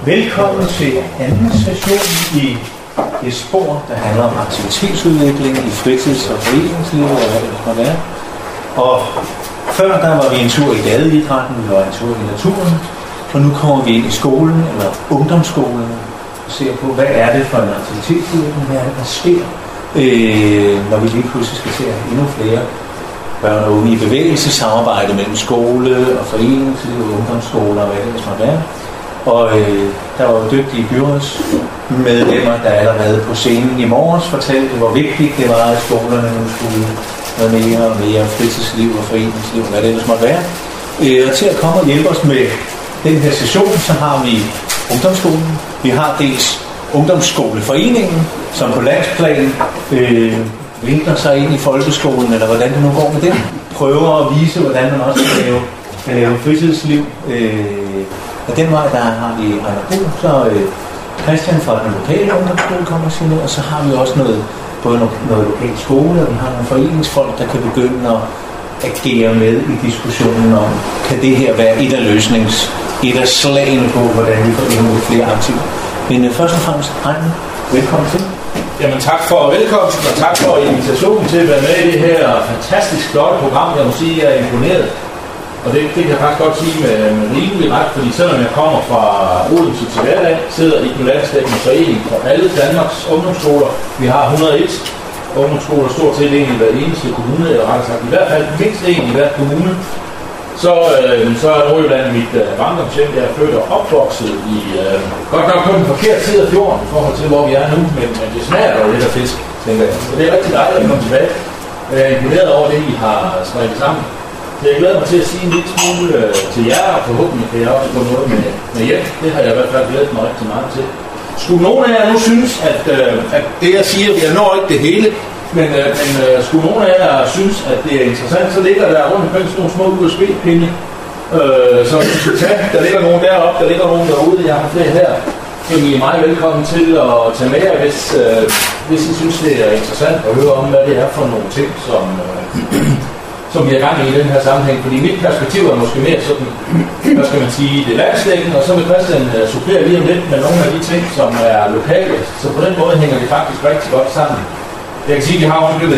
Velkommen til anden session i et spor, der handler om aktivitetsudvikling i fritids- og foreningslivet og hvad det måtte være. Og før der var vi en tur i gadeidrætten, vi var en tur i naturen, og nu kommer vi ind i skolen eller ungdomsskolen og ser på, hvad er det for en aktivitetsudvikling, hvad er det, der sker, når vi lige pludselig skal se endnu flere børn og unge i bevægelse, samarbejde mellem skole og foreningsliv og ungdomsskoler og hvad det måtte være. Og der var jo dygtige byrådsmedlemmer, der allerede på scenen i morges fortalte, hvor vigtigt det var, at skolerne nu skulle noget mere og mere fritidsliv og foreningsliv, og hvad det ellers måtte være. Og til at komme og hjælpe os med den her session, så har vi ungdomsskolen. Vi har dels ungdomsskoleforeningen, som på landsplan vinkler sig ind i folkeskolen, eller hvordan det nu går med det. Prøver at vise, hvordan man også kan lave fritidsliv. Og den vej, der har vi Ejner Buhl, så Christian fra den lokale ungdomsskole kommer og siger noget, og så har vi også både noget lokal skole, og vi har nogle foreningsfolk, der kan begynde at agere med i diskussionen om, kan det her være et af slagene på, hvordan vi får endnu flere aktive. Men først og fremmest, Ejner, velkommen til. Jamen tak for velkomsten, og tak for invitationen til at være med i det her fantastisk flotte program. Jeg må sige, at jeg er imponeret. Og det kan jeg faktisk godt sige med rimelig ret, fordi selvom jeg kommer fra Odense til hverdag, sidder i den landsdækkende forening for alle Danmarks ungdomsskoler. Vi har 101 ungdomsskoler, stort set en i hver eneste kommune, eller rettere sagt i hvert fald mindst en i hver kommune. Så er Nordjylland mit barndomshjem. Jeg er født og opvokset i godt nok på den forkerte side af fjorden i forhold til, hvor vi er nu, men det smager jo lidt af fisk, tænker jeg. Så det er rigtig dejligt at komme tilbage. Jeg er imponeret over det, I har strikket sammen. Jeg glæder mig til at sige en lille smule til jer, og forhåbentlig kan jeg også få noget med hjem. Det har jeg i hvert fald glædet mig rigtig meget til. Skulle nogen af jer nu synes, at det jeg siger, jeg når ikke det hele, men skulle nogen af jer synes, at det er interessant, så ligger der rundt omkring sådan nogle små USB-pinde, som I skal tage. Der ligger nogen deroppe, der ligger nogen derude, jeg har flere her. Så I er meget velkommen til at tage med jer, hvis I synes, det er interessant at høre om, hvad det er for nogle ting, som vi er gang i den her sammenhæng, fordi mit perspektiv er måske mere sådan, hvad skal man sige, det landsdækkende, og så vil Christian supplere lige om lidt med nogle af de ting, som er lokale, så på den måde hænger det faktisk rigtig godt sammen. Jeg kan sige, at vi har også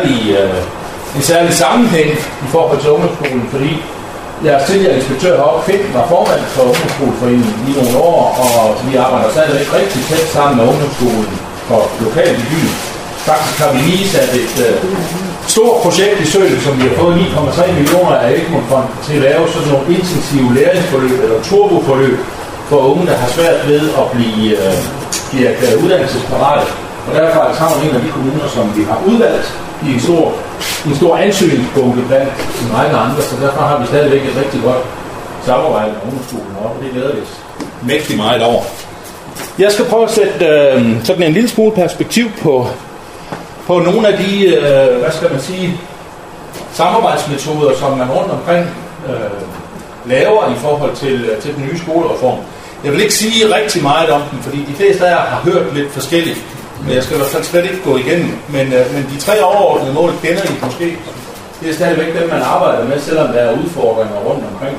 en særlig sammenhæng i forhold til ungdomsskolen, fordi jeres tidligere inspektør heroppe, Finn, var formand for ungdomsskoleforeningen i nogle år, og vi arbejder stadigvæk rigtig tæt sammen med ungdomsskolen for lokalt i byen. Faktisk har vi lige sat et stort projekt i søen, som vi har fået 9,3 millioner af Egmont-fonden til at lave sådan nogle intensive læringsforløb eller turboforløb for unge, der har svært ved at blive uddannelsesparate. Og derfor er Altamont en af de kommuner, som vi har udvalgt i en stor ansøgningsbunke blandt en række andre, så derfor har vi stadigvæk et rigtig godt samarbejde med ungdomsskolen, og det glæder vi os mægtig meget over. Jeg skal prøve at sætte sådan en lille smule perspektiv på nogle af de, hvad skal man sige, samarbejdsmetoder, som man rundt omkring laver i forhold til den nye skolereform. Jeg vil ikke sige rigtig meget om den, fordi de fleste af jer har hørt lidt forskelligt, men jeg skal i hvert fald slet ikke gå igennem. Men de 3 overordnede mål kender I måske. Det er stadigvæk dem, man arbejder med, selvom der er udfordringer rundt omkring.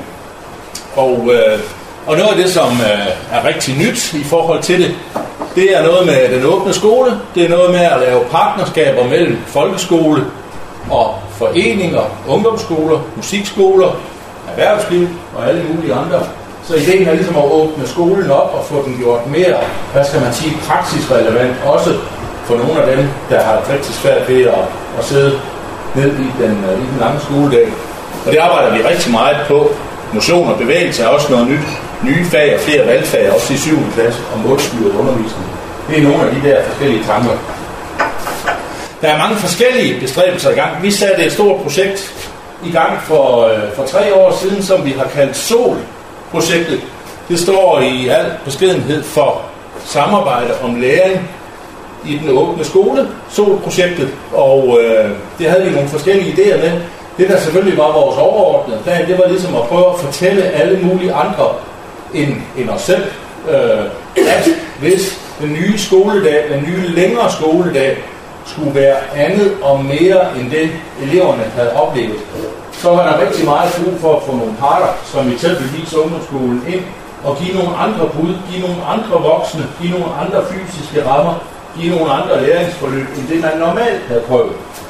Og noget af det, som er rigtig nyt i forhold til det, det er noget med den åbne skole. Det er noget med at lave partnerskaber mellem folkeskole og foreninger, ungdomsskoler, musikskoler, erhvervsliv og alle mulige andre. Så ideen er ligesom at åbne skolen op og få den gjort mere, hvad skal man sige, praksisrelevant, også for nogle af dem, der har rigtig svært ved at sidde ned i den lange skoledag. Og det arbejder vi rigtig meget på. Motion og bevægelse er også noget nyt. Nye fag og flere valgfag, også i 7. klasse, og målstyret undervisning. Det er nogle af de der forskellige tanker. Der er mange forskellige bestræbelser i gang. Vi satte et stort projekt i gang for 3 år siden, som vi har kaldt SOL-projektet. Det står i al beskedenhed for samarbejde om læring i den åbne skole, SOL-projektet, og det havde vi nogle forskellige idéer med. Det der selvfølgelig var vores overordnede plan, det var ligesom at prøve at fortælle alle mulige andre end os selv, at hvis den nye skoledag, den nye længere skoledag, skulle være andet og mere end det, eleverne havde oplevet, så var der rigtig meget brug for at få nogle parter, som eksempelvis ungdomsskolen, ind og give nogle andre bud, give nogle andre voksne, give nogle andre fysiske rammer, give nogle andre læringsforløb, end det man normalt havde prøvet.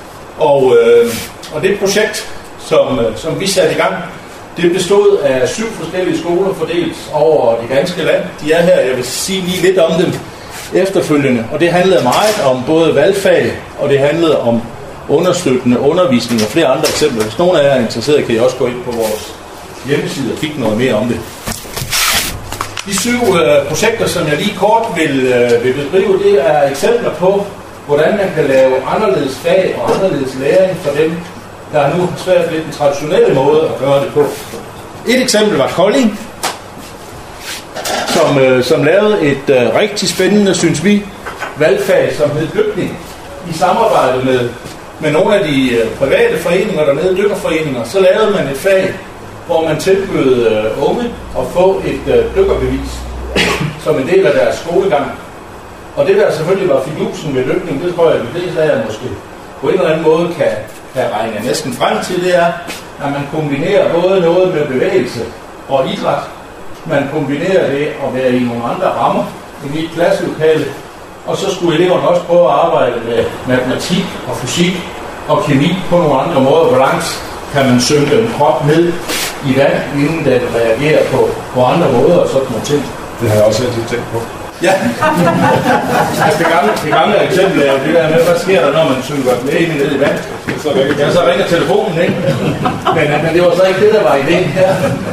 Og det projekt, som vi satte i gang, det bestod af 7 forskellige skoler fordelt over det ganske land. De er her, jeg vil sige lige lidt om dem efterfølgende. Og det handlede meget om både valgfag, og det handlede om understøttende undervisning og flere andre eksempler. Hvis nogen af jer er interesseret, kan I også gå ind på vores hjemmeside og kigge noget mere om det. De 7 projekter, som jeg lige kort vil beskrive, det er eksempler på, hvordan man kan lave anderledes fag og anderledes læring for dem, der nu har svært ved den traditionelle måde at gøre det på. Et eksempel var Kolding, som lavede et rigtig spændende, synes vi, valgfag, som hed dykning. I samarbejde med nogle af de private foreninger dernede, dykkerforeninger, så lavede man et fag, hvor man tilbød unge at få et dykkerbevis som en del af deres skolegang. Og det der selvfølgelig var fidusen ved dykning, det tror jeg, at de fleste af jer måske på en eller anden måde kan regne næsten frem til, det er, at man kombinerer både noget med bevægelse og idræt. Man kombinerer det at være i nogle andre rammer, i et klasselokale, og så skulle eleverne også prøve at arbejde med matematik og fysik og kemi på nogle andre måder. Hvor langt kan man synke en krop ned i vand, inden den reagerer på andre måder og sådan nogle ting. Det har jeg også altid tænkt på. Ja, altså det gamle eksempel er jo det der med, hvad sker der, når man synker med ind ned i vand? Så ringer telefonen, ikke? Men det var så ikke det, der var ideen her.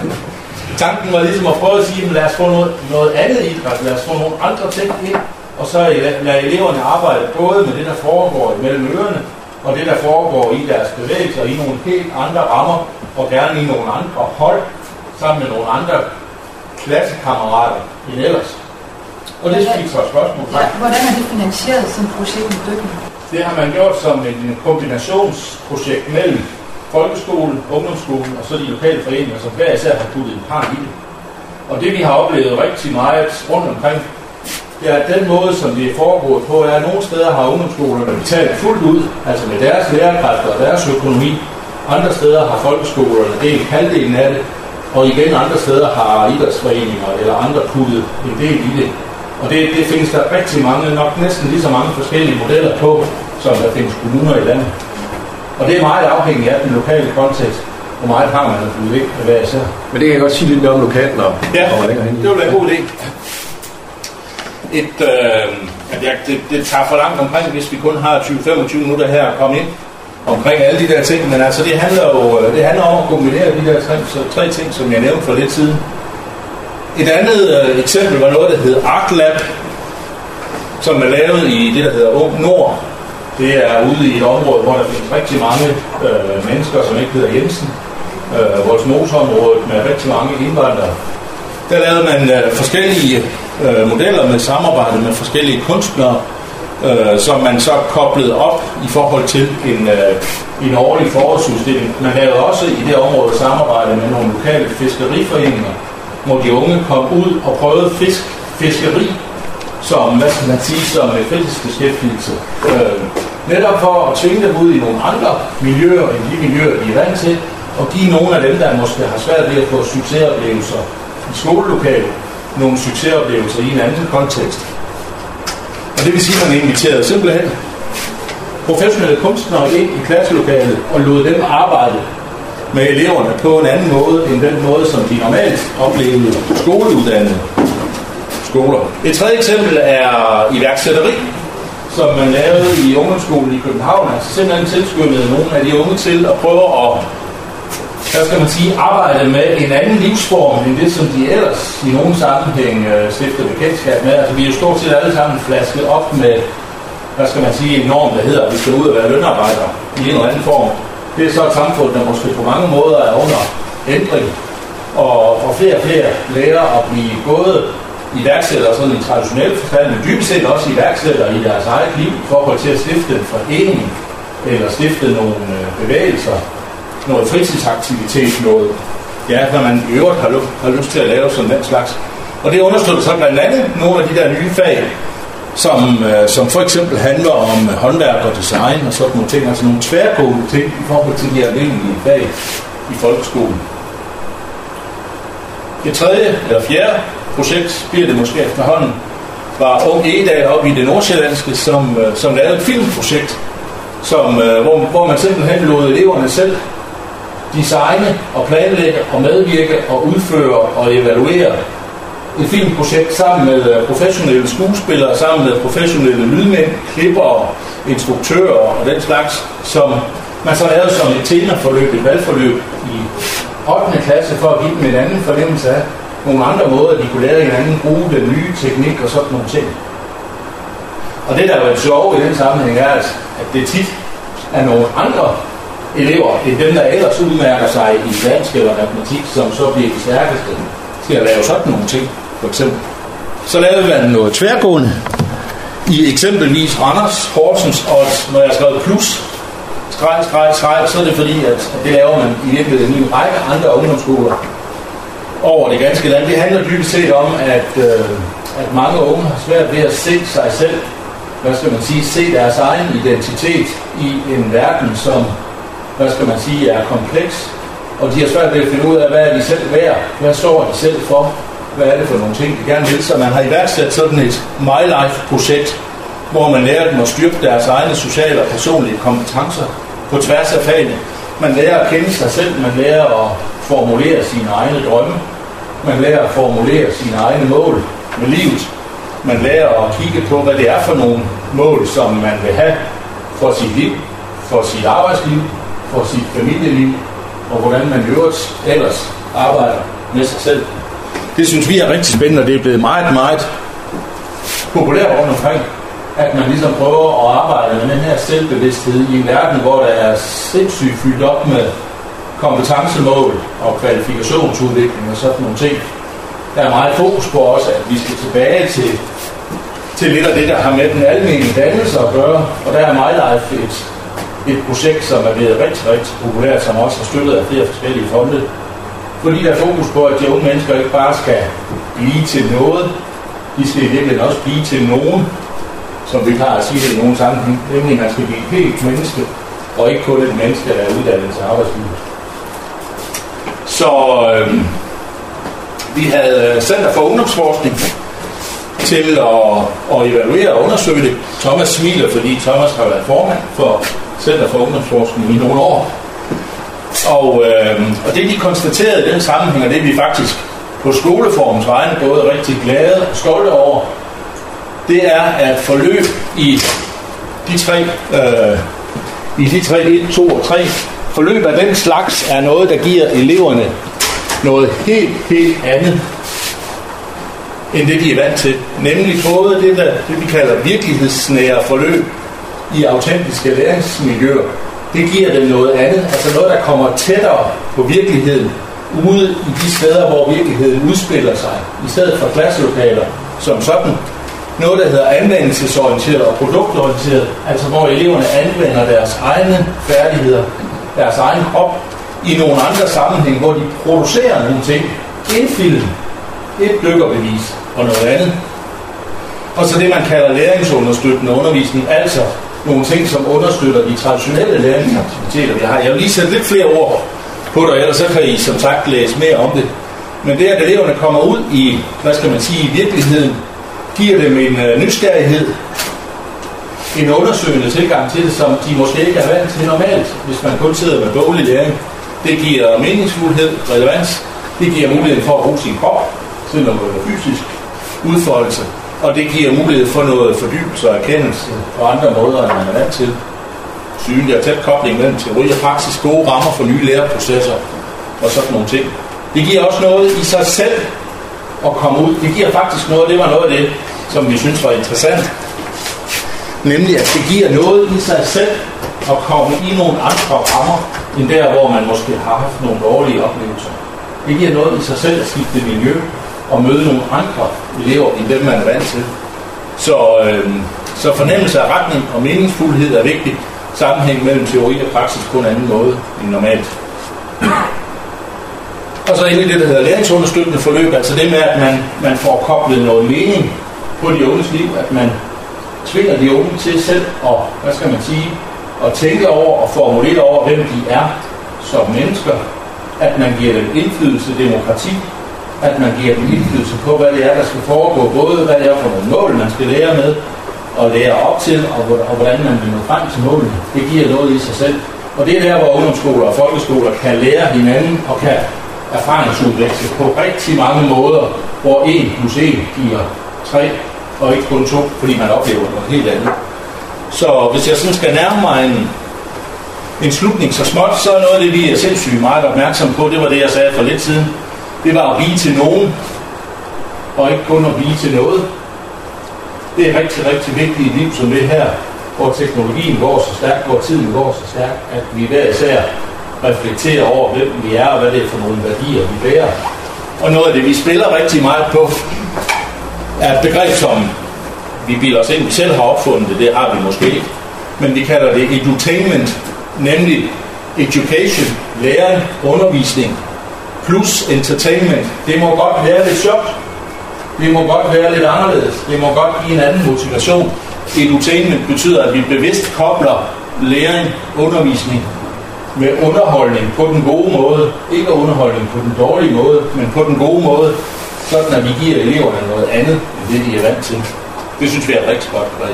Tanken var ligesom at prøve at sige, lad os få noget andet idræt, lad os få nogle andre ting ind, og så lade eleverne arbejde både med det, der foregår mellem ørerne, og det, der foregår i deres bevægelser, i nogle helt andre rammer, og gerne i nogle andre hold, sammen med nogle andre klassekammerater end ellers. Og det fik så et spørgsmål. Ja, hvordan er det finansieret som projekt med dykning? Det har man gjort som en kombinationsprojekt mellem folkeskolen, ungdomsskolen og så de lokale foreninger, som hver især har puttet en par i det. Og det vi har oplevet rigtig meget rundt omkring, det er den måde, som det er foregået på, er, at nogle steder har ungdomsskolerne betalt fuldt ud, altså med deres lærerkræfter og deres økonomi. Andre steder har folkeskolerne delt halvdelen af det, og igen andre steder har idrætsforeninger eller andre puttet en del i det. Og det findes der rigtig mange, nok næsten lige så mange forskellige modeller på, som der findes kommuner i landet. Og det er meget afhængigt af den lokale kontekst, hvor meget har man at byde ind med hver især. Men det kan jeg godt sige lidt mere om lokalt, når man længere hen. Det vil være en god idé. Det tager for langt omkring, hvis vi kun har 20-25 minutter her at komme ind omkring alle de der ting. Men altså, det handler om at kombinere de der tre ting, som jeg nævnte for lidt siden. Et andet eksempel var noget, der hed ArtLab, som er lavet i det, der hedder Ung Nord. Det er ude i et område, hvor der findes rigtig mange mennesker, som ikke hedder Jensen. Vollsmoseområdet med rigtig mange indvandrere. Der lavede man forskellige modeller med samarbejde med forskellige kunstnere, som man så koblede op i forhold til en årlig forårsudstilling. Man lavede også i det område samarbejde med nogle lokale fiskeriforeninger, hvor de unge kom ud og prøvede fiskeri som, hvad skal man sige, som fritidsbeskæftigelse. Netop for at tvinge dem ud i nogle andre miljøer end de miljøer, de er vant til, og give nogle af dem, der måske har svært ved at få succesoplevelser i skolelokalet, nogle succesoplevelser i en anden kontekst. Og det vil sige, at man inviterede simpelthen professionelle kunstnere ind i klasselokalet og lod dem arbejde med eleverne på en anden måde, end den måde, som de normalt oplevede skoleuddannede skoler. Et tredje eksempel er iværksætteri, som man lavede i ungdomsskolen i København. Altså simpelthen tilskyndede nogle af de unge til at prøve at, hvad skal man sige, arbejde med en anden livsform, end det, som de ellers i nogen sammenhæng stiftede bekendtskab med. Altså vi er jo stort set alle sammen flasket op med, hvad skal man sige, en norm, der hedder, at vi skal ud og være lønarbejdere i en eller anden form. Det er så et samfund, der måske på mange måder er under ændring, og flere lærer at blive både iværksættere sådan i traditionel forstand, men dybest set også iværksættere i deres eget liv i forhold til at stifte en forening, eller stifte nogle bevægelser, noget fritidsaktivitet, noget, ja, hvad man i øvrigt har lyst til at lave sådan den slags. Og det understøtter så blandt andet nogle af de der nye fag, som for eksempel handler om håndværk og design og sådan nogle ting, altså nogle tværgående ting i forhold til de almindelige fag i folkeskolen. Et tredje eller fjerde projekt, bliver det måske efterhånden, var Ung Egedal oppe i det nordsjællandske, som lavede et filmprojekt, hvor man simpelthen lod eleverne selv designe og planlægge og medvirke og udføre og evaluere et filmprojekt sammen med professionelle skuespillere, sammen med professionelle lydmænd, klippere, instruktører og den slags, som man så lavede som et temaforløb, et valgforløb i 8. klasse for at give dem en anden fornemmelse af nogle andre måder, de kunne lære hinanden, bruge den nye teknik og sådan nogle ting. Og det, der er jo sjovt i den sammenhæng, er, at det tit er nogle andre elever, end dem, der ellers udmærker sig i dansk eller matematik, som så bliver de stærkeste, til at lave sådan nogle ting, for eksempel. Så lavede man noget tværgående i eksempelvis Randers, Horsens, og når jeg har skrevet plus, streg, så er det fordi, at det laver man i virkeligheden i en række andre ungdomsskoler over det ganske land. Det handler dybest set om, at mange unge har svært ved at se sig selv, se deres egen identitet i en verden, som, er kompleks, og de har svært ved at finde ud af, hvad er de selv værd, hvad står de selv for, hvad er det for nogle ting, de gerne vil. Så man har iværksat sådan et My Life-projekt, hvor man lærer dem at styrke deres egne sociale og personlige kompetencer på tværs af fagene. Man lærer at kende sig selv, man lærer at formulere sine egne drømme, man lærer at formulere sine egne mål med livet, man lærer at kigge på, hvad det er for nogle mål, som man vil have for sit liv, for sit arbejdsliv, for sit familieliv, og hvordan man ellers arbejder med sig selv. Det synes vi er rigtig spændende, og det er blevet meget, meget populært rundt omkring, at man ligesom prøver at arbejde med den her selvbevidsthed i en verden, hvor der er sindssygt fyldt op med kompetencemål og kvalifikationsudvikling og sådan nogle ting. Der er meget fokus på også, at vi skal tilbage til lidt af det, der har med den almindelige dannelse at gøre, og der er My Life et projekt, som er blevet rigtig, rigtig populært, som også er støttet af flere forskellige fonde. Fordi der er fokus på, at de unge mennesker ikke bare skal blive til noget, de skal i virkeligheden også blive til nogen, som vi plejer at sige det i nogle sammenhæng, nemlig at man skal blive et helt menneske, og ikke kun et menneske, der er uddannet til arbejdslivet. Så vi havde Center for Ungdomsforskning til at evaluere og undersøge det. Thomas smiler, fordi Thomas har været formand for Center for Ungdomsforskning i nogle år. Og det, de konstaterede i den sammenhæng, og det vi faktisk på skoleformens vegne både rigtig glade og stolte over, det er, at forløb i de tre 1, 2 og 3, forløb af den slags er noget, der giver eleverne noget helt andet, end det de er vant til. Nemlig både det vi kalder virkelighedsnære forløb i autentiske læringsmiljøer. Det giver dem noget andet, altså noget, der kommer tættere på virkeligheden, ude i de steder, hvor virkeligheden udspiller sig, i stedet for klasselokaler som sådan. Noget, der hedder anvendelsesorienteret og produktorienteret, altså hvor eleverne anvender deres egne færdigheder, deres egen krop, i nogle andre sammenhæng, hvor de producerer nogle ting. En film, et dykkerbevis og noget andet. Og så det, man kalder læringsunderstøttende undervisning, altså nogle ting, som understøtter de traditionelle læringsaktiviteter, vi har. Jeg vil lige sætte lidt flere ord på det, ellers så kan I som sagt læse mere om det. Men det, at eleverne kommer ud i, i virkeligheden, giver dem en nysgerrighed, en undersøgende tilgang til det, som de måske ikke er vant til normalt, hvis man kun sidder med boglig læring. Det giver meningsfuldhed, relevans, det giver mulighed for at bruge sin krop til noget fysisk udfoldelse, og det giver mulighed for noget fordybelse og erkendelse på andre måder, end man er vant til. Synlig og tæt kobling mellem teori og praksis, gode rammer for nye læreprocesser og sådan nogle ting. Det giver også noget i sig selv at komme ud. Det giver faktisk noget, det var noget af det, som vi synes var interessant. Nemlig, at det giver noget i sig selv at komme i nogle andre rammer, end der, hvor man måske har haft nogle dårlige oplevelser. Det giver noget i sig selv at skifte miljø og møde nogle andre elever, end dem, man er vant til. Så fornemmelse af retning og meningsfuldhed er vigtigt. Sammenhæng mellem teori og praksis på en anden måde end normalt. Og så endelig det, der hedder læringsunderstøttende forløb, altså det med, at man får koblet noget mening på de unges liv, at man tvinger de unge til selv at tænke over og formulere over, hvem de er som mennesker, at man giver dem indflydelse, demokrati, at man giver dem indflydelse på, hvad det er, der skal foregå, både hvad det er for nogle mål, man skal lære med, og lære op til, og hvordan man vil nå frem til målene. Det giver noget i sig selv. Og det er der, hvor ungdomsskoler og folkeskoler kan lære hinanden og kan erfaringsudveksle på rigtig mange måder, hvor 1 + 1 giver 3, og ikke kun 2, fordi man oplever noget helt andet. Så hvis jeg sådan skal nærme mig en slutning så småt, så er noget af det, vi er sindssygt meget opmærksomme på, det var det, jeg sagde for lidt siden. Det var at blive til nogen, og ikke kun at blive til noget. Det er rigtig, rigtig vigtigt i et liv som det her, hvor teknologien går så stærkt, hvor tiden går så stærkt, at vi hver især reflekterer over, hvem vi er, og hvad det er for nogle værdier, vi bærer. Og noget af det, vi spiller rigtig meget på, er et begreb, som vi bilder os ind, vi selv har opfundet det har vi måske ikke, men vi kalder det edutainment, nemlig education, læring, undervisning, plus entertainment. Det må godt være lidt sjovt, det må godt være lidt anderledes, det må godt give en anden motivation. Edutainment betyder, at vi bevidst kobler læring, undervisning med underholdning på den gode måde, ikke underholdning på den dårlige måde, men på den gode måde, sådan at vi giver eleverne noget andet, end det de er vant til. Det synes vi er et rigtig godt begreb.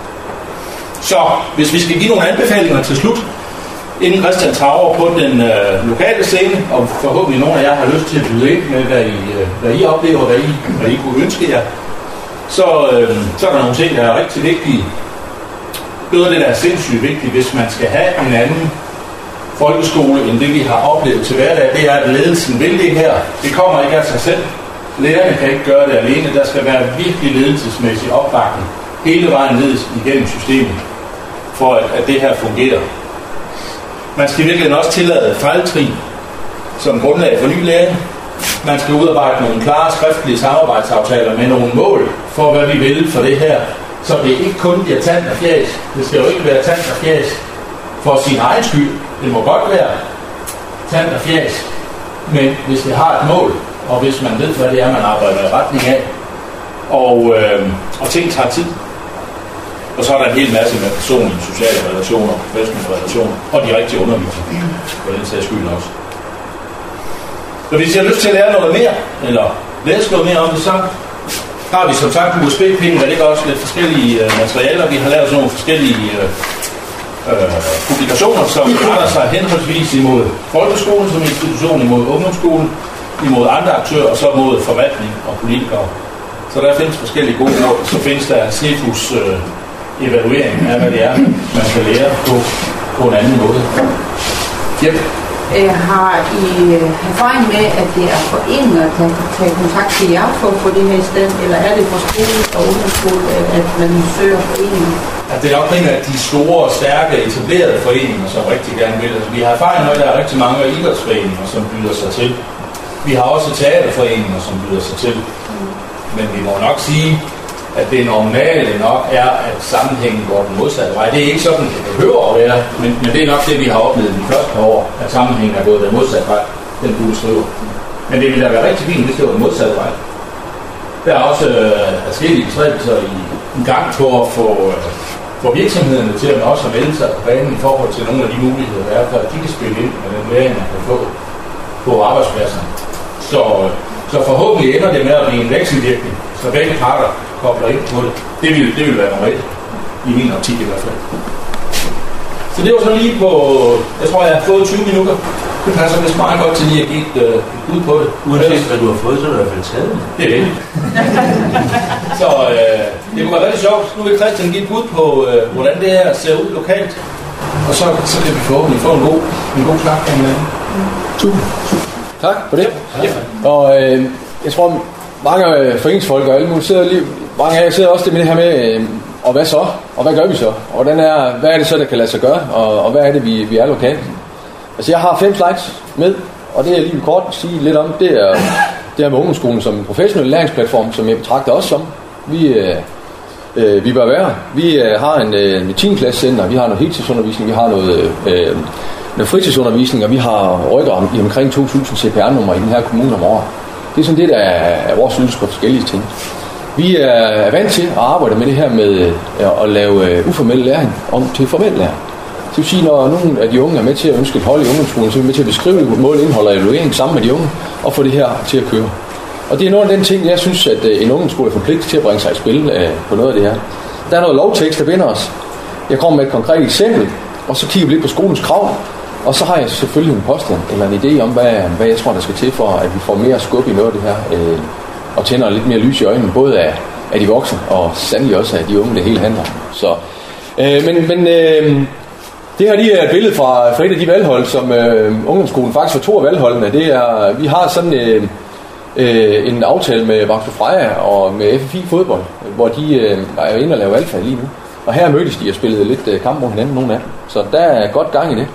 Så hvis vi skal give nogle anbefalinger til slut, inden Christian tager over på den lokale scene, og forhåbentlig nogle af jer har lyst til at byde ind med, hvad I oplever, hvad I kunne ønske jer, så er der nogle ting, der er rigtig vigtige. Noget af det, der er sindssygt vigtigt, hvis man skal have en anden folkeskole, end det vi har oplevet til hverdag, det er, at ledelsen vil det her. Det kommer ikke af sig selv. Lærerne kan ikke gøre det alene. Der skal være virkelig ledelsesmæssig opbakning hele vejen ned igennem systemet, for at det her fungerer. Man skal virkelig også tillade fejltrin som grundlag for ny læring. Man skal udarbejde nogle klare skriftlige samarbejdsaftaler med nogle mål for, hvad vi vil for det her. Så det ikke kun bliver tand og fjæs. Det skal jo ikke være tand og fjæs for sin egen skyld. Det må godt være tand og fjæs. Men hvis det har et mål, og hvis man ved, hvad det er, man arbejder i retning af, og ting tager tid. Og så er der en hel masse med personlige, sociale relationer, professionelle relationer, og de rigtige undervisere, for den sags skyld også. Så hvis I har lyst til at lære noget mere, eller læse noget mere om det, så har vi som sagt USB-pinde, der ligger også lidt forskellige materialer. Vi har lavet sådan nogle forskellige publikationer, som retter sig henholdsvis imod folkeskolen som institution, imod ungdomsskolen, imod andre aktører, og så mod forvaltning og politikere. Så der findes forskellige gode råd. Så findes der CEFUs evaluering af, hvad det er, man skal lære på en anden måde. Yep. Har I erfaring med, at det er foreninger, der kan tage kontakt til jer for at få det her i stedet, eller er det for skole og ungdomsskole, at man søger foreninger? Ja, det er nok primært de store, stærke, etablerede foreninger, som rigtig gerne vil. Altså, vi har erfaring med, at der er rigtig mange idrætsforeninger, som byder sig til. Vi har også teaterforeninger, som byder sig til. Men vi må nok sige, at det normale nok er, at sammenhængen går den modsatte vej. Det er ikke sådan, det behøver at være, men det er nok det, vi har oplevet de første par år, at sammenhængen er gået den modsatte vej, den du beskriver. Men det ville da være rigtig fint, hvis det var den modsatte vej. Der er også forskellige bestræbelser i gang på at få virksomhederne til at også melde sig på banen i forhold til nogle af de muligheder, der er, for at de kan spille ind med den læring, man kan få på arbejdspladsen. Så forhåbentlig ender det med at blive en vekselvirkning, så begge parter kobler ind på det. Det vil være normalt, i min optik i hvert fald. Så det var så lige på, jeg tror jeg har fået 20 minutter. Det passer vist meget godt til lige at give et bud på det. Uanset hvad du har fået, så er du i hvert fald taget. Det er det. Så det kunne være rigtig sjovt. Nu vil Christian give et bud på, hvordan det her ser ud lokalt. Og så kan vi forhåbentlig få en god snak med hinanden. Tusind. Tak for det. Ja. Og jeg tror, mange foreningsfolk og alle mulige mange af jer sidder også det med det her med, og hvad så? Og hvad gør vi så? Og hvad er det så, der kan lade sig gøre? Og hvad er det, vi er lokalt? Altså, jeg har 5 slides med, og det er lige kort at sige lidt om. Det er med ungdomsskolen som en professionel læringsplatform, som jeg betragter også som. Vi bør være. Vi har en 10. klassecenter, vi har noget heltidsundervisning, vi har noget fritidsundervisning, og vi har rykker i omkring 2.000 CPR-numre i den her kommune om året. Det er sådan det, der er vores ydelse på forskellige ting. Vi er vant til at arbejde med det her med at lave uformel læring om til formel læring. Det vil sige, når nogle af de unge er med til at ønske et hold i ungdomsskolen, så er vi med til at beskrive mål, indhold og evaluering sammen med de unge, og få det her til at køre. Og det er nogle af den ting, jeg synes, at en ungdomsskole er forpligtet til at bringe sig i spil på noget af det her. Der er noget lovtekst, der binder os. Jeg kommer med et konkret eksempel, og så kigger vi lidt på skolens krav. Og så har jeg selvfølgelig en påstand eller en idé om, hvad jeg tror, der skal til for, at vi får mere skub i noget af det her. Og tænder lidt mere lys i øjnene, både af de voksne og sandelig også af de unge, det hele handler om. Så, det her lige er et billede fra et af de valghold, som ungdomsskolen faktisk var 2 af valgholdene. Det er, vi har sådan en aftale med Vagtrup Freja og med FFI fodbold, hvor de er inde og lave valgfag lige nu. Og her mødtes de og spillede lidt kamp mod hinanden, nogle af dem. Så der er godt gang i det.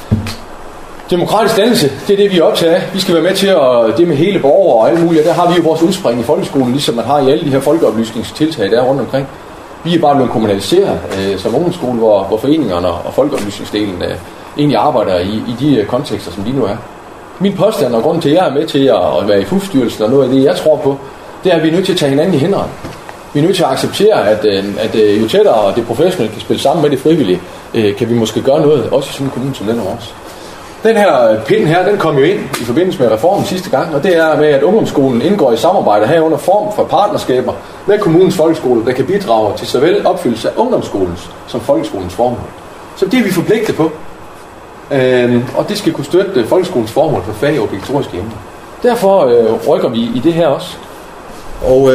Demokratisk dannelse, det er det, vi er optaget af. Vi skal være med til at det med hele borgere og alt muligt. Der har vi jo vores udspring i folkeskolen, ligesom man har i alle de her folkeoplysningstiltag, der er rundt omkring. Vi er bare blevet kommunaliseret som ungdomsskole, hvor foreningerne og folkeoplysningsdelen egentlig arbejder i de kontekster, som de nu er. Min påstand og grund til, at jeg er med til at være i FUF-styrelsen og noget af det, jeg tror på, det er, at vi er nødt til at tage hinanden i hænderne. Vi er nødt til at acceptere, at jo tættere det professionelle kan spille sammen med det frivillige, kan vi måske gøre noget, også i sådan en kommune som den vores. Den her pind her, den kom jo ind i forbindelse med reformen sidste gang, og det er med, at ungdomsskolen indgår i samarbejde herunder form for partnerskaber med kommunens folkeskole, der kan bidrage til såvel opfyldelse af ungdomsskolens som folkeskolens formål. Så det er vi forpligtet på, og det skal kunne støtte folkeskolens formål for fag og obligatoriske emner. Derfor rykker vi i det her også, og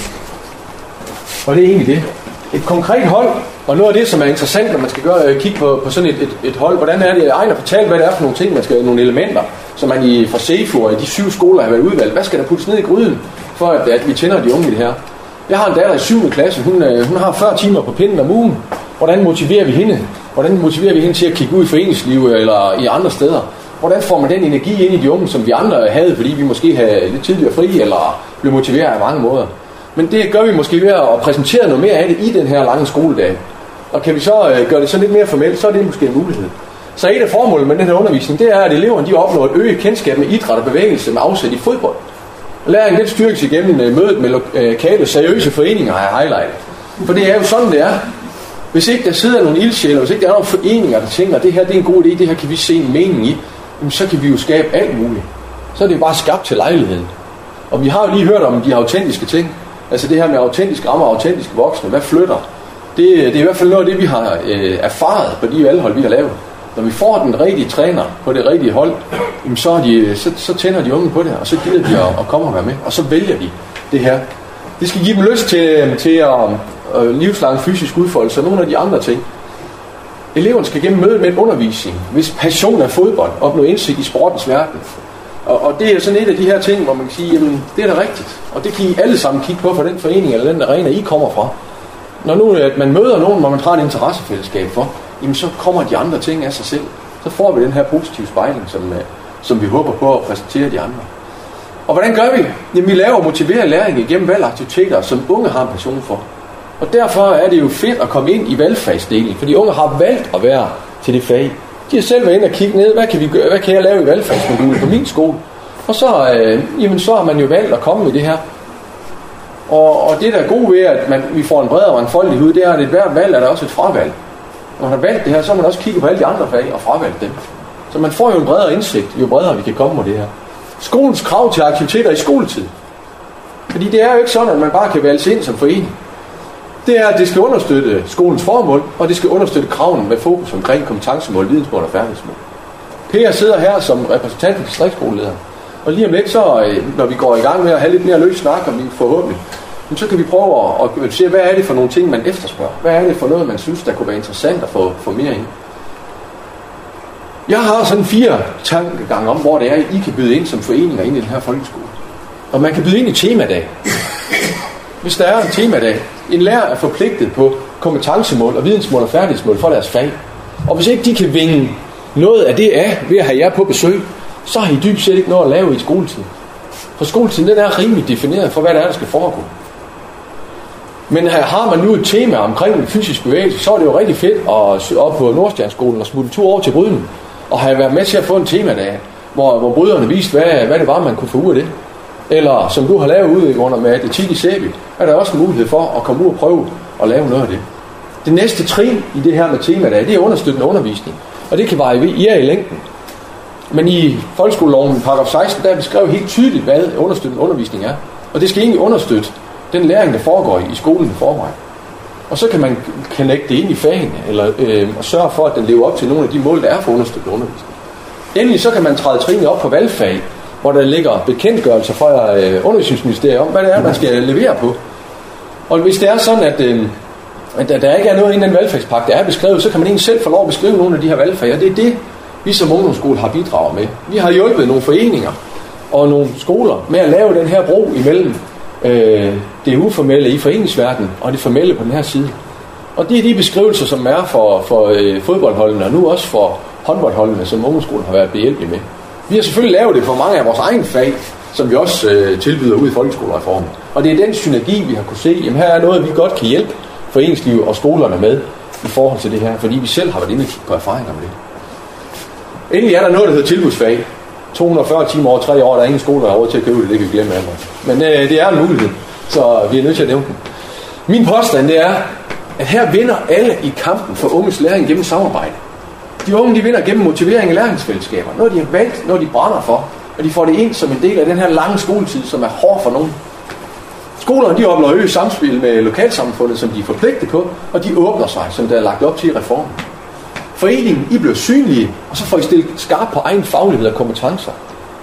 det er egentlig det. Et konkret hold, og noget af det, som er interessant, når man skal kigge på sådan et hold, hvordan er det, Ejner fortalt, hvad det er for nogle ting, nogle elementer, som man fra SEFU og i de 7 skoler har været udvalgt. Hvad skal der puttes ned i gryden, for at vi tænder de unge i det her? Jeg har en datter i 7. klasse, hun har 40 timer på pinden om ugen. Hvordan motiverer vi hende? Hvordan motiverer vi hende til at kigge ud i foreningslivet eller i andre steder? Hvordan får man den energi ind i de unge, som vi andre havde, fordi vi måske havde lidt tidligere fri, eller blev motiveret af mange måder? Men det gør vi måske ved at præsentere noget mere af det i den her lange skoledag. Og kan vi så gøre det så lidt mere formelt, så er det måske en mulighed. Så et af formålet med den her undervisning, det er, at eleverne de opnår et øget kendskab med idræt og bevægelse med afsæt i fodbold. Læringen lidt styrkes igennem mødet med lokale seriøse foreninger, har jeg highlightet. For det er jo sådan, det er. Hvis ikke der sidder nogle ildsjæler, hvis ikke der er nogle foreninger, der tænker, at det her det er en god idé, det her kan vi se en mening i, så kan vi jo skabe alt muligt. Så er det jo bare skabt til lejligheden. Og vi har jo lige hørt om de autentiske ting. Altså det her med autentiske rammer og autentiske voksne. Hvad flytter? Det er i hvert fald noget af det, vi har erfaret på de valghold, vi har lavet. Når vi får den rigtige træner på det rigtige hold, så tænder de unge på det, og så gider de at komme og være med. Og så vælger de det her. Det skal give dem lyst til at livslang fysisk udfoldelse og nogle af de andre ting. Eleverne skal gennem mødet med en undervisning, hvis passion er fodbold, opnå indsigt i sportens verden. Og det er sådan et af de her ting, hvor man kan sige, jamen, det er da rigtigt. Og det kan I alle sammen kigge på den forening eller den arena, I kommer fra. Når nu at man møder nogen, hvor man har et interessefællesskab for, jamen så kommer de andre ting af sig selv. Så får vi den her positive spejling, som vi håber på at præsentere de andre. Og hvordan gør vi? Jamen vi laver motiveret læring igennem valgaktiviteter, som unge har en passion for. Og derfor er det jo fedt at komme ind i valgfagsdelen, for de unge har valgt at være til det fag. De har selv været inde og kigge ned, hvad kan jeg lave i valgfagsmodulet på min skole? Og så har man jo valgt at komme med det her. Og det der er gode ved, at vi får en bredere mangfoldighed, det er, at et hvert valg er der også et fravalg. Når man har valgt det her, så har man også kigget på alle de andre fag og fravalgt dem. Så man får jo en bredere indsigt, jo bredere vi kan komme med det her. Skolens krav til aktiviteter i skoletid. Fordi det er jo ikke sådan, at man bare kan vælge sig ind som forening. Det er, at det skal understøtte skolens formål, og det skal understøtte kravene med fokus omkring kompetencemål, vidensmål og færdighedsmål. Per sidder her som repræsentant for distriktsskolelederen. Og lige om lidt, så når vi går i gang med at have lidt mere løs snak, og vi forhåbentlig, så kan vi prøve at se, hvad er det for nogle ting, man efterspørger? Hvad er det for noget, man synes, der kunne være interessant at få mere ind? Jeg har sådan 4 tankegange om, hvor det er, I kan byde ind som foreninger ind i den her folkeskole. Og man kan byde ind i temadag. Hvis der er en temadag, en lærer er forpligtet på kompetencemål og vidensmål og færdighedsmål for deres fag. Og hvis ikke de kan vinge noget af det af ved at have jer på besøg, så har I dybest set ikke noget at lave i skoletiden. For skoletiden, den er rimelig defineret for, hvad der skal foregå. Men har man nu et tema omkring fysisk bevægelse, så er det jo rigtig fedt at op på Nordstjernskolen og smutte 2 år til Bryden, og have været med til at få en temadag, hvor bryderne viste, hvad det var, man kunne få ud af det. Eller som du har lavet ude under med atletik i Sæby, er der også en mulighed for at komme ud og prøve at lave noget af det. Det næste trin i det her med temadag, det er understøttende undervisning. Og det kan variere i længden. Men i folkeskoleloven, paragraf 16, der er beskrevet helt tydeligt, hvad understøttende undervisning er. Og det skal egentlig understøtte den læring, der foregår i skolen i forvejen. Og så kan man connecte det ind i fagene, eller og sørge for, at den lever op til nogle af de mål, der er for understøttende undervisning. Endelig så kan man træde trinene op på valgfag, hvor der ligger bekendtgørelser fra undervisningsministeriet om, hvad det er, man skal levere på. Og hvis det er sådan, at der ikke er noget i den valgfagspakke, der er beskrevet, så kan man egentlig selv få lov at beskrive nogle af de her valgfag, og det er det, vi som ungdomsskole har bidraget med. Vi har hjulpet nogle foreninger og nogle skoler med at lave den her bro imellem det uformelle i foreningsverdenen og det formelle på den her side. Og det er de beskrivelser, som er for fodboldholdene, og nu også for håndboldholdene, som ungdomsskolen har været behjælpelig med. Vi har selvfølgelig lavet det for mange af vores egne fag, som vi også tilbyder ud i folkeskolereformen. Og det er den synergi, vi har kunne se, jamen her er noget, vi godt kan hjælpe foreningslivet og skolerne med i forhold til det her, fordi vi selv har været inde på erfaringer med det. Endelig er der noget, der hedder tilbudsfag. 240 timer over 3 år, der er ingen skole, der har råd til at købe det, det kan vi glemme af. Men det er en mulighed, så vi er nødt til at nævne den. Min påstand det er, at her vinder alle i kampen for unges læring gennem samarbejde. De unge, de vinder gennem motivering af læringsfællesskaber. Noget de har valgt, noget de brænder for, og de får det ind som en del af den her lange skoletid, som er hård for nogen. Skolerne, de oplever øget samspil med lokalsamfundet, som de er forpligtet på, og de åbner sig, som der er lagt op til i reformen. Foreningen, I bliver synlige, og så får I stillet skarpt på egen faglighed og kompetencer.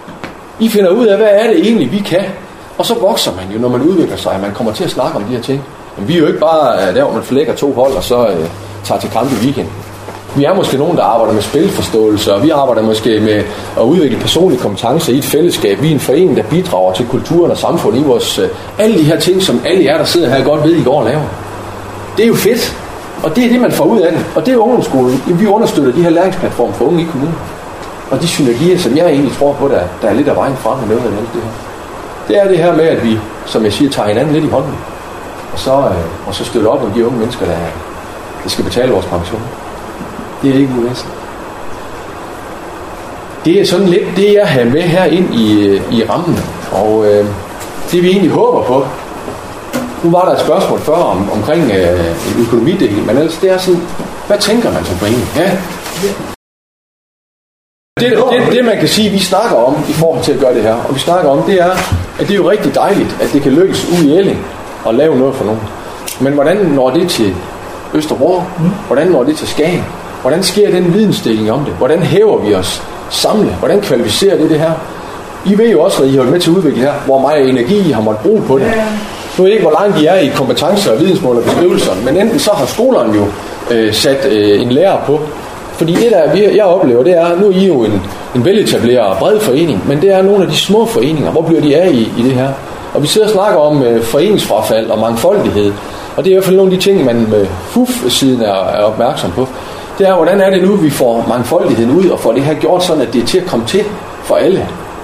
I finder ud af, hvad er det egentlig, vi kan, og så vokser man jo, når man udvikler sig, og man kommer til at snakke om de her ting. Men vi er jo ikke bare der, hvor man flækker 2 hold, og så tager til kamp i weekenden. Vi er måske nogen, der arbejder med spilforståelse, og vi arbejder måske med at udvikle personlige kompetencer i et fællesskab. Vi er en forening, der bidrager til kulturen og samfundet i vores... alle de her ting, som alle jer, der sidder her, godt ved, I går og laver. Det er jo fedt, og det er det, man får ud af det. Og det er ungdomsskolen. Vi understøtter de her læringsplatforme for unge i kommunen. Og de synergier, som jeg egentlig tror på, der er lidt af vejen frem med noget af alt det her. Det er det her med, at vi, som jeg siger, tager hinanden lidt i hånden. Og så støtter op om de unge mennesker, der skal betale vores pension. Det er ikke uvæsentligt. Det er sådan lidt det, jeg har med her ind i rammen. Og det vi egentlig håber på. Nu var der et spørgsmål før omkring økonomidelen, men ellers det er sådan, hvad tænker man som forening? Ja. Det man kan sige, vi snakker om i forhold til at gøre det her, og vi snakker om, det er, at det er jo rigtig dejligt, at det kan lykkes ude i Elling at lave noget for nogen. Men hvordan når det til Østerbro? Hvordan når det til Skagen? Hvordan sker den vidensdeling om det? Hvordan hæver vi os samlet? Hvordan kvalificerer det her? I ved jo også, at I har været med til at udvikle her, hvor meget energi I har måttet bruge på det. Nu ved jeg ikke, hvor langt I er i kompetencer og vidensmål og beskrivelser, men enten så har skolerne jo sat en lærer på. Fordi det der, jeg oplever, det er, nu er I jo en veletableret bred forening, men det er nogle af de små foreninger. Hvor bliver de af i det her? Og vi sidder og snakker om foreningsfrafald og mangfoldighed. Og det er i hvert fald nogle af de ting, man med FUF-siden er opmærksom på. Det er, hvordan er det nu, vi får mangfoldigheden ud og får det her gjort sådan, at det er til at komme til for alle.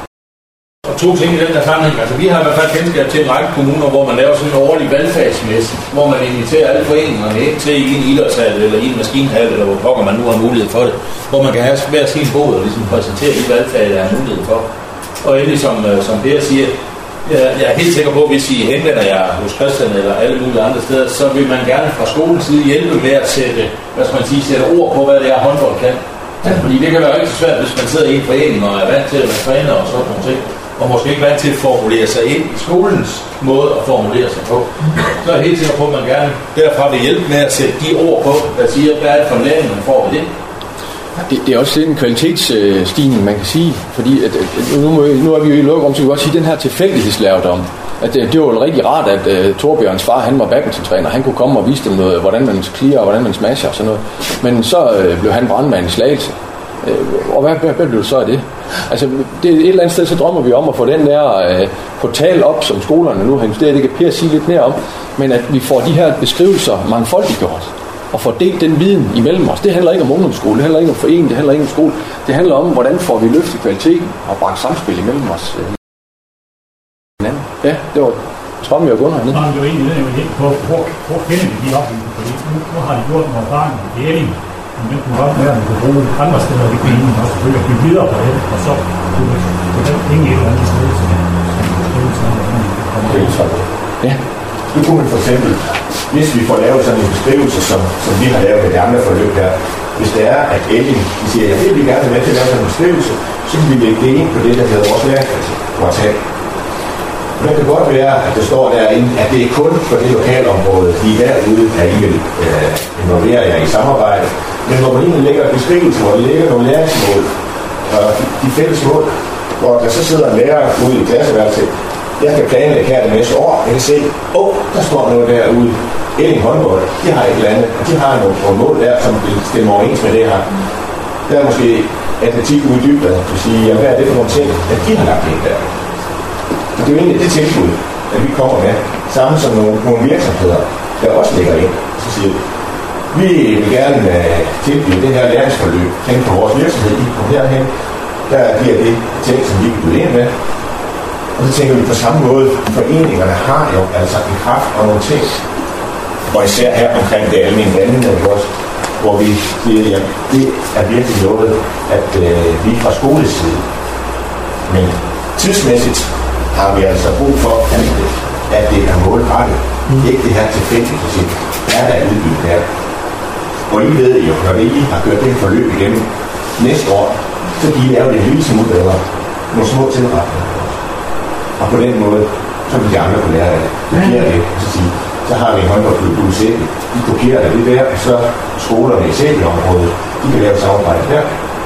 Og 2 ting i den der sammenhæng. Altså, vi har i hvert fald kendskab til en række kommuner, hvor man laver sådan en årlig valgfagsmesse, hvor man inviterer alle foreningerne ind til i en idrætshal eller i en maskinhal, eller hvor pokker man nu har mulighed for det. Hvor man kan have hver sin båd og ligesom præsentere de valgfag, der er mulighed for. Og endelig, som Per siger, jeg er helt sikker på, at hvis I henvender jer hos Christian eller alle mulige andre steder, så vil man gerne fra skolens side hjælpe med at sætte ord på, hvad det er, håndbold kan. Ja, fordi det kan være rigtig svært, hvis man sidder i en forening og er vant til at være træner og sådan nogle ting, og måske ikke vant til at formulere sig ind i skolens måde at formulere sig på. Så er jeg helt sikker på, at man gerne derfra vil hjælpe med at sætte de ord på, der siger, hvad er det for en læring, man får ved det. Det er også en kvalitetsstigning, man kan sige, fordi nu er vi jo i lukkerum, så vi kan også sige, den her tilfældighedslærdom, at det var jo rigtig rart, at Torbjørns far, han var badmintontræner, han kunne komme og vise dem noget, hvordan man clearer, og hvordan man smasher og sådan noget, men så blev han brandmand i Slagelse. Og hvad blev det så af det? Altså, det et eller andet sted, så drømmer vi om at få den der portal op, som skolerne nu har investeret. Det kan Per sige lidt mere om, men at vi får de her beskrivelser mangfoldiggjort og får delt den viden imellem os. Det handler ikke om ungdomsskole, det handler ikke om forening, det handler ikke om skole. Det handler om, hvordan får vi løftet kvaliteten og bragt samspil imellem os. Ja, det var Tommy og Gunnar hernede. Man er jo egentlig helt på, hvor finder vi de oplevelser, fordi nu har de gjort nogle erfaringer i Elling, men det kunne godt være, at vi kunne bruge andre steder i foreningen, og selvfølgelig bygge videre på det, og så kunne vi få den penge et eller andet sted, så ja. Nu kunne man for eksempel, hvis vi får lavet sådan en beskrivelse, som vi har lavet med de andre forløb her, hvis det er, at Elling siger, jeg vil gerne være med til at lave sådan en beskrivelse, så så kan vi lægge det ind på det, der hedder vores læringsportal. Det kan godt være, at det står derinde, at det er kun for det lokalområde, de er derude, at I vil involvere jer i samarbejde. Men hvor man egentlig lægger beskrivelse, hvor der ligger nogle læringsmål, og de fælles mål, hvor der så sidder en lærer ude i klasseværelset. Jeg skal planlægge her det næste år. Jeg kan se, der står noget derude. Elling håndbold, de har et eller andet, og de har nogle mål der, som vil stemme overens med det her. Der er måske atletik ude i dybden, at sige, jamen, hvad er det for nogle ting, at de har lagt ind der. Og det er jo egentlig det tilbud, at vi kommer med, sammen som nogle virksomheder, der også ligger ind. Så siger vi vil gerne tilbyde det her læringsforløb hen på vores virksomhed, I kommer herhen, der giver det ting, som vi kan byde ind med. Og så tænker vi på samme måde, foreningerne har jo altså en kraft og nogle ting, og især her omkring det almindelige vandene også, hvor vi siger, at det er virkelig noget, at vi fra skoleside, men tidsmæssigt har vi altså brug for, at det er målrettet. Ikke det her tilfældigt, at sige, er der udbydet her? Og I ved jo, når I har kørt det forløb igennem næste år, så kan I lave det en lille smule bedre. Nogle små tilretninger. Og på den måde, så kan de andre kunne lære af det. Kopierer det, og så sige, så har vi en håndboldklub ude i Sæby. De kopierer det der, og så skolerne i Sæby-området, de kan lave samarbejde der.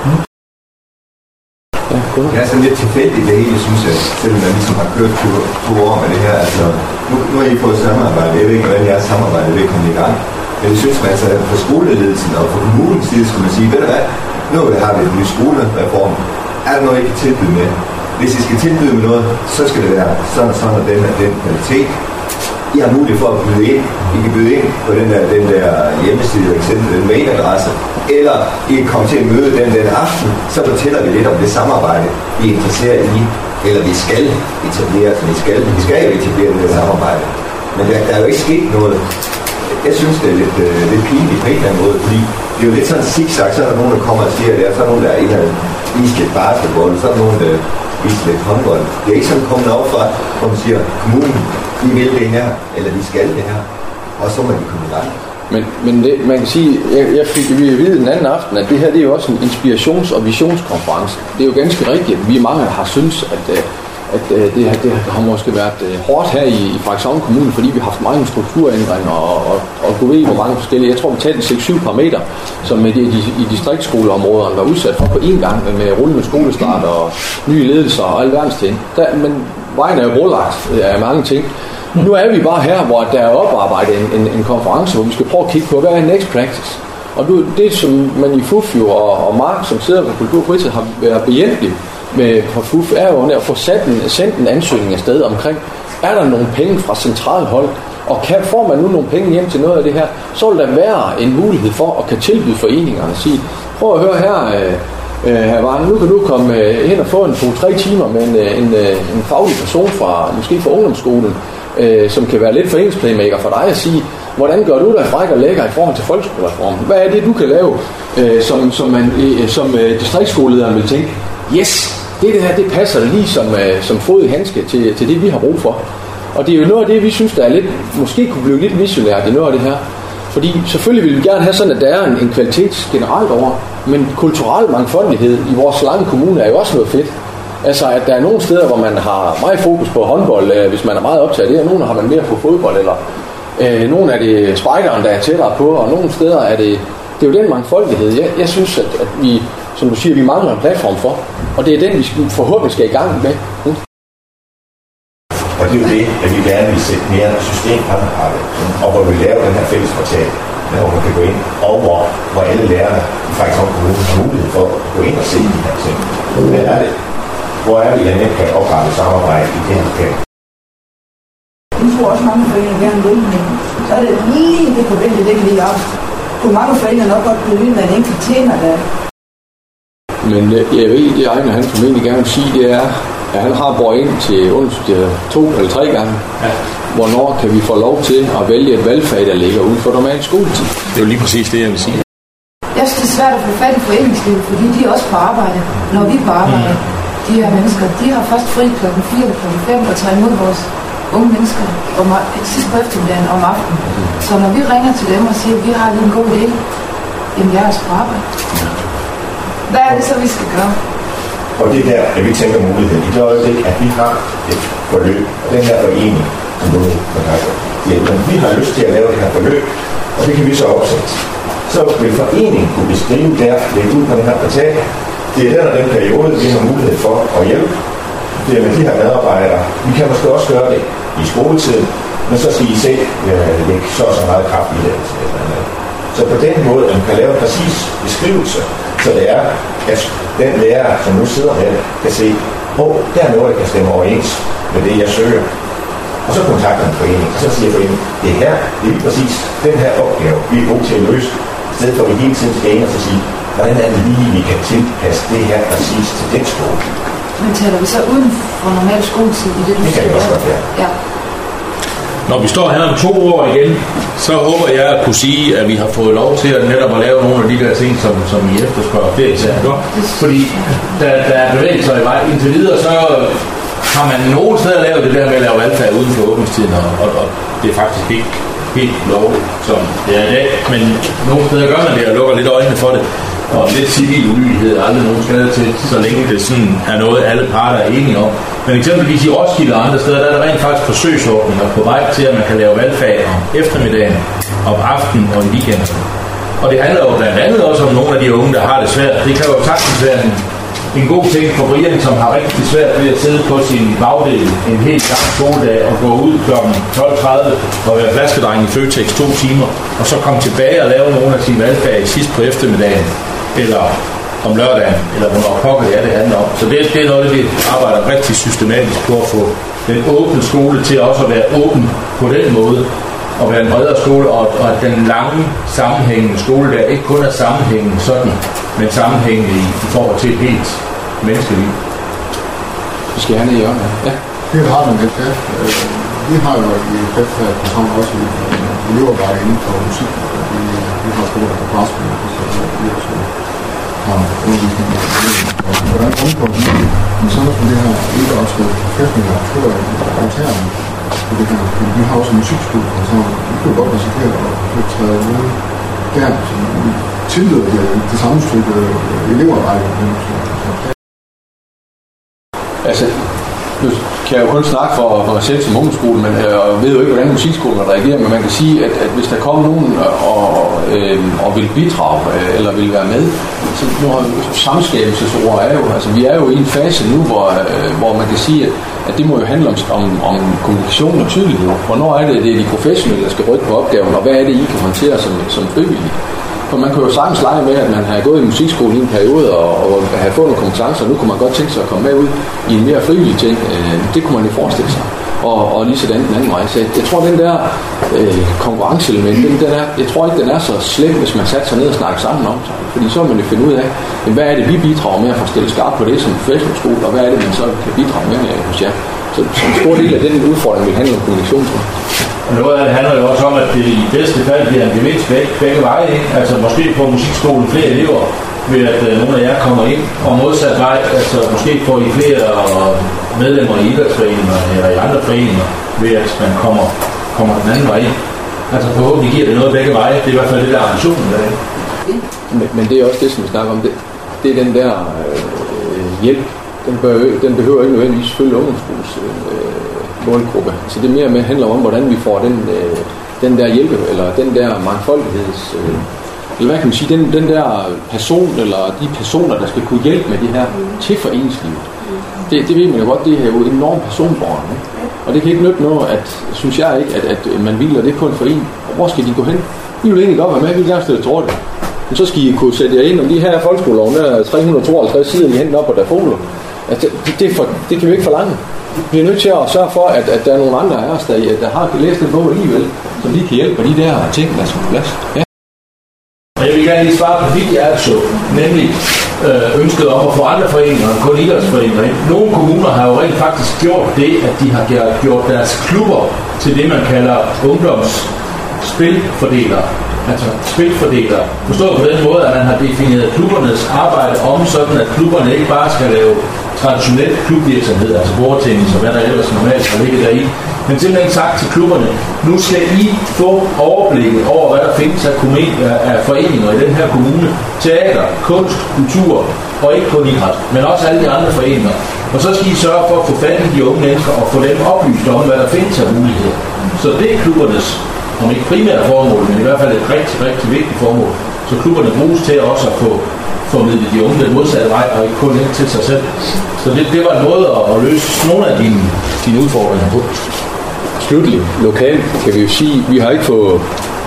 Det er sådan lidt tilfældigt det hele, synes jeg, selvom man ligesom har kørt 2 år med det her. Altså, nu har I fået samarbejde. Jeg ved ikke, hvordan jeres samarbejde vil komme i gang. Men jeg synes, man altså, for skoleledelsen og for kommunens side, skulle man sige, ved du hvad, nu har vi en ny skolereform. Er der noget, I kan tilbyde med? Hvis I skal tilbyde med noget, så skal det være sådan og sådan og den kvalitet. I har mulighed for at byde ind. I kan byde ind på den der hjemmeside, eksempel den mailadresse. Eller I kan komme til at møde den aften, så fortæller vi lidt om det samarbejde, vi er interesseret i. Eller vi skal etablere, vi skal jo etablere det samarbejde. Men der er jo ikke sket noget. Jeg synes, det er lidt pinligt på en eller anden måde, fordi det er jo lidt sådan zigzag, så er der nogen, der kommer og siger det, og så er der nogen, der er en af vist lidt basketball, så er der nogen, der viser lidt håndbold. Det er ikke sådan kommet op fra, hvor man siger, kommunen, vi vil det her, eller vi skal det her, og så må de komme i gang. Men det, man kan sige, jeg fik vi at vide den anden aften, at det her det er jo også en inspirations- og visionskonference. Det er jo ganske rigtigt. Vi mange har synes, at det har måske været hårdt her i Frederikshavn Kommune, fordi vi har haft mange strukturændringer og gå ved, hvor mange forskellige. Jeg tror, vi talte 6-7 parametre, som i distriktsskoleområderne var udsat for på én gang med rullende skolestart og nye ledelser og alverdens ting. Men vejen er jo brolagt af mange ting. Nu er vi bare her, hvor der er oparbejdet en konference, hvor vi skal prøve at kigge på, hvad er next practice? Og det, som man i FUF og Mark, som sidder på Kultur og Fritid, har været behjælpelig med fra FUF, er jo at få sendt en ansøgning afsted omkring, er der nogle penge fra centralt hold, og får man nu nogle penge hjem til noget af det her, så vil der være en mulighed for at kan tilbyde foreningerne og sige, prøv at høre her Varne, nu kan du komme hen og få en 2-3 timer med en faglig person måske fra ungdomsskolen, som kan være lidt foreningsplaymaker for dig at sige, hvordan gør du dig fræk og lækker i forhold til folkeskolereformen? Hvad er det, du kan lave, som distriktsskolelederen vil tænke, yes, det her, det passer lige som fod i handske til det, vi har brug for. Og det er jo noget af det, vi synes, der er lidt, måske kunne blive lidt visionært i noget af det her. Fordi selvfølgelig vil vi gerne have sådan, at der er en kvalitet generelt over, men kulturel mangfoldighed i vores lange kommune er jo også noget fedt. Altså, at der er nogle steder, hvor man har meget fokus på håndbold, hvis man er meget optaget af det, og nogle har man mere på fodbold, eller nogle er det spejderen, der er tættere på, og nogle steder er det er jo den mangfoldighed. Jeg synes, at vi, som du siger, vi mangler en platform for, og det er den, vi forhåbentlig skal i gang med. Og det er jo det, at vi gerne vil sætte mere system fremadrettet, og hvor vi laver den her fælles portal, hvor man kan gå ind, og hvor alle lærerne i Frederikshavn Kommune har mulighed for at gå ind og se de her ting. Hvad er det? Hvor er det, at kan oprette samarbejde i det her lokale? Jeg tror også, mange foreninger gerne vil, men så er det lige det forventet, det kan lige op. Kunne mange foreninger nok godt blive med en enkelt tjener der. Men jeg ved, det Ejner, han formentlig gerne vil sige, det er, at han har brugt ind til 2 eller 3 gange. Ja. Hvornår kan vi få lov til at vælge et valgfag, der ligger ude for normalt skoletid? Det er jo lige præcis det, jeg vil sige. Jeg synes, det er svært at få fat i foreningslivet, fordi de er også på arbejde, når vi er på arbejde. De her mennesker, de har først fri klokken 4 eller klokken 5 og tager imod vores unge mennesker sidst på eftermiddagen om aftenen. Så når vi ringer til dem og siger, at vi har lige en god idé, jamen jeg er også på arbejde. Hvad er det så, vi skal gøre? Og det er der, at vi tænker muligheden. I det øjeblik, at vi har et forløb, og den her forening, som du kontakter, vi har lyst til at lave det her forløb, og det kan vi så opsætte. Så vil foreningen kunne beskrive der, lægge ud på den her portal. Det er den periode, vi har mulighed for at hjælpe. Det er med de her medarbejdere. Vi kan måske også gøre det i skoletiden, men så skal I selv lægge så meget kraft i det. Så på den måde, at man kan lave en præcis beskrivelse, så det er, at den lærer, som nu sidder her, kan se, der er noget, der kan stemme overens med det, jeg søger. Og så kontakter en forening, og så siger foreningen, det er lige præcis den her opgave, vi er gode til at løse, i stedet for at vi hele tiden skal ind og så sige, hvordan er det lige, vi kan tilpasse det her præcis til den skole. Men taler vi så uden for normal skoletid i det, du det kan vi også godt være. Ja. Når vi står her om 2 år igen, så håber jeg at kunne sige, at vi har fået lov til at netop at lave nogle af de der ting, som I efterspørger flere især. Fordi der er bevægelser i vej. Indtil videre, så har man nogle steder lavet det der med at lave valgfag uden for åbningstiden, og det er faktisk ikke helt lovligt, som det er i dag. Men nogle steder gør man det og lukker lidt øjnene for det. Og lidt civil ulydighed er aldrig nogen skade til, så længe det sådan er noget, alle parter er enige om. Men eksempelvis i Roskilde og andre steder, der er der rent faktisk forsøgsordninger på vej til, at man kan lave valgfag om eftermiddagen, om aftenen og i weekenden. Og det handler jo blandt andet også om nogle af de unge, der har det svært. Det kan jo sagtens være en god ting for Brian, som har rigtig svært ved at sidde på sin bagdel en helt lang skoledag og gå ud kl. 12.30 og være flaskedreng i Føtex 2 timer, og så komme tilbage og lave nogle af sine valgfag sidst på eftermiddagen, eller om lørdagen, eller hvornår pokker det er, det handler om. Så det er noget, vi arbejder rigtig systematisk på at få den åbne skole til også at være åben på den måde, og være en bredere skole, og at den lange sammenhængende skole, der ikke kun er sammenhængende sådan, men sammenhængende i forhold til et helt menneskeliv. Vi skal gerne i hjørnet. Ja. Det har man lidt, ja. Vi har jo i FF-program også elevarbejde inden for musik. Vi har skoler på græsspil, så vi også har undervisning og hvordan undgår vi, men så er det her ikke også med professionelle aktører i karakteren på det her. Vi har også en musikskole, så vi kunne godt risikere at træde ud der, som vi tilleder det samme stykke elevarbejde. Altså, nu kan jeg jo kun snakke for mig selv som ungdomsskole, men jeg ved jo ikke, hvordan musikskolen reagerer, men man kan sige, at hvis der kommer nogen og vil bidrage eller vil være med, så nu har samskabelsesord er jo, altså vi er jo i en fase nu, hvor man kan sige, at det må jo handle om kommunikation og tydelighed. Hvornår er det de professionelle, der skal rykke på opgaven, og hvad er det, I kan håndtere som frivillige? For man kan jo sagtens lege med, at man har gået i musikskole i en periode og have fået nogle kompetencer, og nu kunne man godt tænke sig at komme med ud i en mere frivillig ting. Det kunne man jo forestille sig. Og lige sådan den anden vej. Så jeg tror, den der konkurrenceelement, jeg tror ikke, den er så slem, hvis man satte sig ned og snakker sammen om sig. Fordi så vil man jo finde ud af, hvad er det, vi bidrager med at få stillet skarpt på det som professionel skole, og hvad er det, man så kan bidrage med hos jer. Så en stor del af den udfordring vil handle om kommunikation. Og noget af det handler jo også om, at det i bedste fald bliver en gevinst begge veje. Altså måske på musikskolen flere elever, ved at nogle af jer kommer ind, og modsat vej, altså måske får I flere medlemmer i idrætsforeninger eller i andre foreninger, ved at man kommer den anden vej ind. Altså forhåbentlig giver det noget begge veje. Det er i hvert fald det der ambitionen der. Men det er også det, som vi snakker om. Det er den der hjælp. Den behøver ikke nødvendigvis følge ungdomsskoles målgruppe. Så det mere med handler om, hvordan vi får den der hjælpe, eller den der mangfoldigheds... eller hvad kan man sige, den der person, eller de personer, der skal kunne hjælpe med det her til foreningslivet. Det ved man jo godt, det er jo enormt personborgerne. Og det kan ikke nytte noget, synes jeg ikke, at man hviler det på en forening. Hvor skal de gå hen? Vi vil egentlig godt være med, vi vil gerne stille til det. Men så skal I kunne sætte jer ind om de her folkeskoleloven, der er 352 sider, I henter op på der foler. Altså, det kan vi ikke forlange. Vi er nødt til at sørge for, at der er nogle andre af os, der har læst den bog alligevel, som de kan hjælpe på de der ting, der skal på plads. Ja. Og jeg vil gerne lige svare på dit hjerteså, nemlig ønsket om at få andre foreninger, kun idrætsforeninger. Nogle kommuner har jo rent faktisk gjort det, at de har gjort deres klubber til det, man kalder ungdomsspilfordelere. Altså spilfordelere. Forstået på den måde, at man har defineret klubbernes arbejde om, sådan at klubberne ikke bare skal lave traditionel klubvirksomhed, altså bordtennis og hvad der ellers normalt har ligget deri, men simpelthen sagt til klubberne, nu skal I få overblikket over, hvad der findes af foreninger i den her kommune. Teater, kunst, kultur, og ikke kun idræt, men også alle de andre foreninger. Og så skal I sørge for at få fat i de unge mennesker og få dem oplyst om, hvad der findes af muligheder. Så det er klubbernes, om ikke primære formål, men i hvert fald et rigtig, rigtig vigtigt formål. Så klubberne bruges til også at få formidlet de unge den modsatte vej, og ikke kun ind til sig selv. Så det var en måde at løse nogle af dine udfordringer på. Slutligt, lokalt kan vi jo sige, vi har ikke fået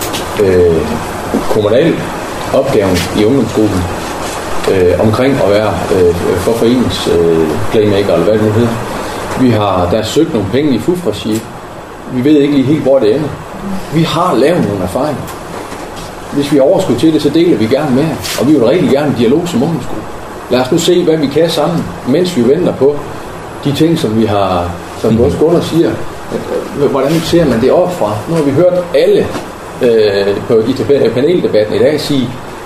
kommunal opgaven i ungdomsskolen omkring at være for forenings playmaker, eller hvad det nu hedder. Der er søgt nogle penge i FUF-regi. Vi ved ikke lige helt, hvor det ender. Vi har lavet nogle erfaringer. Hvis vi har overskud til det, så deler vi gerne med, og vi vil rigtig gerne en dialog som ungdomsskole. Lad os nu se, hvad vi kan sammen, mens vi venter på de ting, som vi har, som vores Gunnar siger. Hvordan ser man det op fra? Nu har vi hørt alle i paneldebatten i dag sige,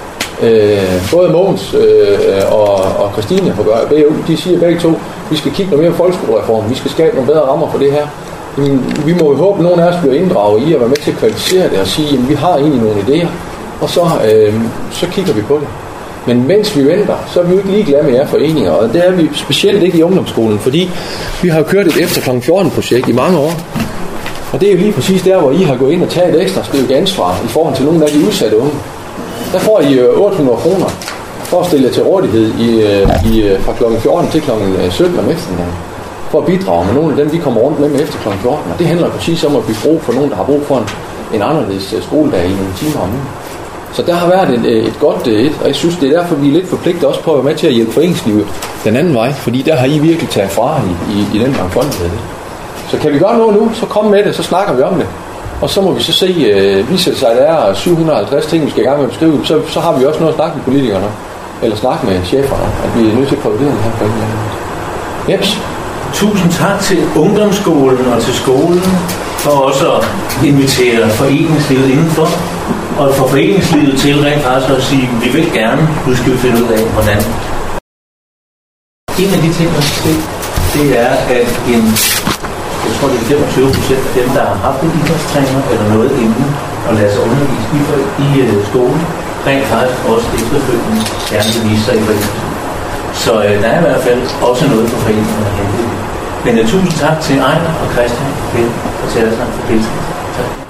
både Mogens og Christine fra BU, de siger begge to, vi skal kigge noget mere på folkeskolereformen, vi skal skabe nogle bedre rammer for det her. Vi må jo håbe, at nogen af os bliver inddraget i at være med til at kvalificere det og sige, at vi har egentlig nogle idéer, og så kigger vi på det. Men mens vi venter, så er vi jo ikke ligeglade med jer foreninger, og det er vi specielt ikke i ungdomsskolen, fordi vi har kørt et efter kl. 14-projekt i mange år. Og det er jo lige præcis der, hvor I har gået ind og taget et ekstra stykke ansvar i forhold til nogle af de udsatte unge. Der får I 800 kroner for at stille jer til rådighed fra kl. 14 til kl. 17 om eftermiddagen, for at bidrage med nogle af dem, vi kommer rundt med efter kl. 14. Og det handler præcis om at bygge brug for nogen, der har brug for en anderledes skoledag i nogle timer om ugen. Så der har været et godt og jeg synes, det er derfor, vi er lidt forpligtet også på at være med til at hjælpe foreningslivet den anden vej, fordi der har I virkelig taget fra i den mangfoldighed. Så kan vi gøre noget nu, så kom med det, så snakker vi om det. Og så må vi så se, viser det sig, at der er 750 ting, vi skal i gang med at beskrive, så har vi også noget at snakke med politikerne, eller snakke med cheferne, at vi er nødt til at prøve det her på en eller anden måde. Jeps. Tusind tak til ungdomsskolen og til skolen for også at invitere foreningslivet indenfor, og for foreningslivet til rent faktisk at sige, at vi vil gerne, nu skal vi finde ud af, hvordan. En af de ting, man skal se, det er, at jeg tror, det er 25% af dem, der har haft en idrætstræner eller noget inden og lade sig undervise i skolen, rent faktisk også efterfølgende gerne vil vise sig i foreningen. Så der er i hvert fald også noget for foreningen at hente. Men tusind tak til Ejner og Christian og til alle sammen for deltagelse. Tak.